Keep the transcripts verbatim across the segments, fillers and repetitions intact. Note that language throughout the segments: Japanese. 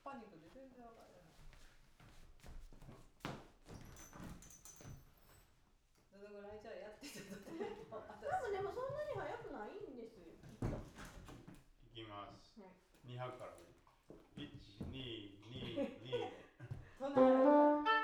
パニックで全然わからない。どのぐらいじゃあやってたと思う。多分でもそんなに早くないんですよ。 いきます。はい、に拍からね。いち、に、に、に。 そんな早く。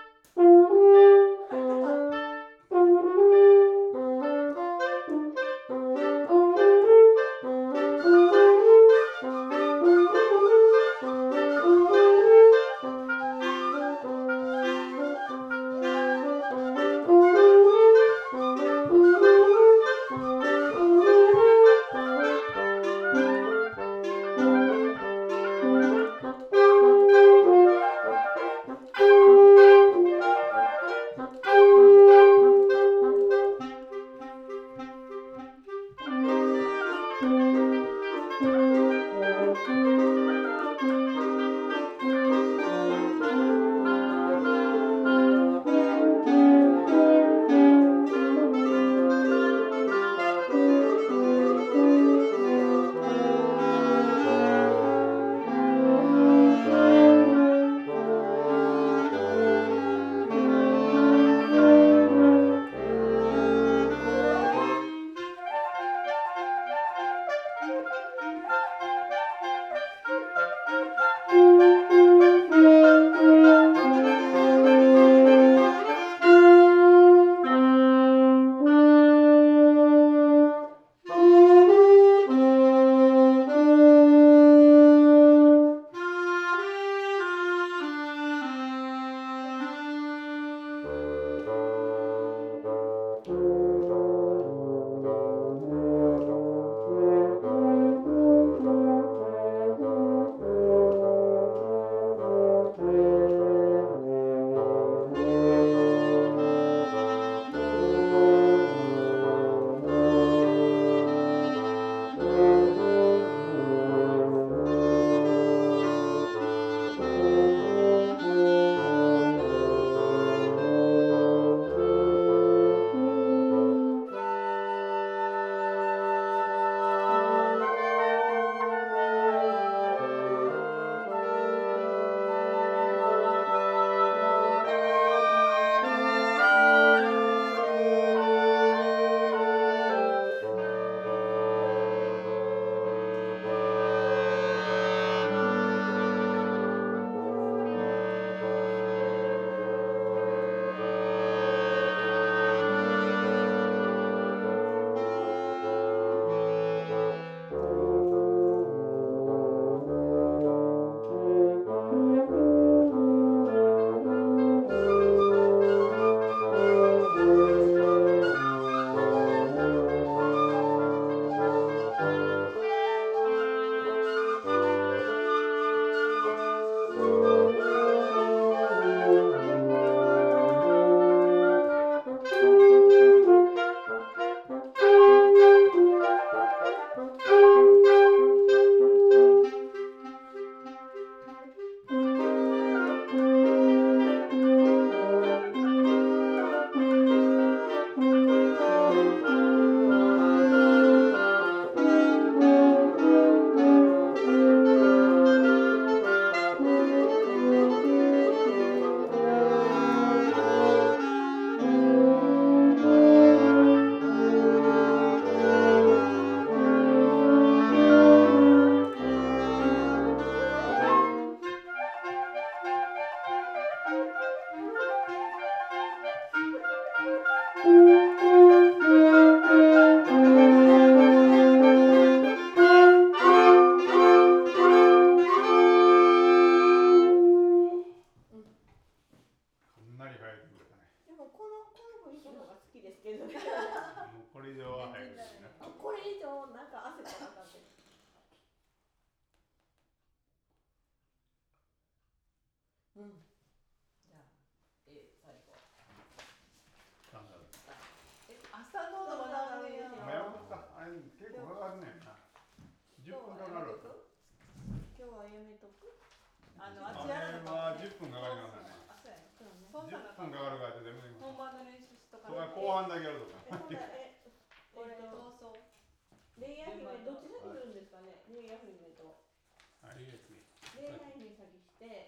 恋愛姫先して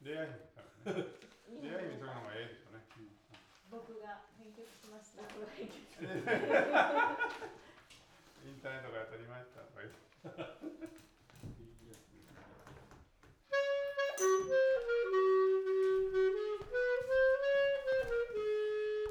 出会いからね。出会いにそういうのがええでしょうね。 僕が編曲しました。 僕が編曲インターネットから撮りましたとか言って。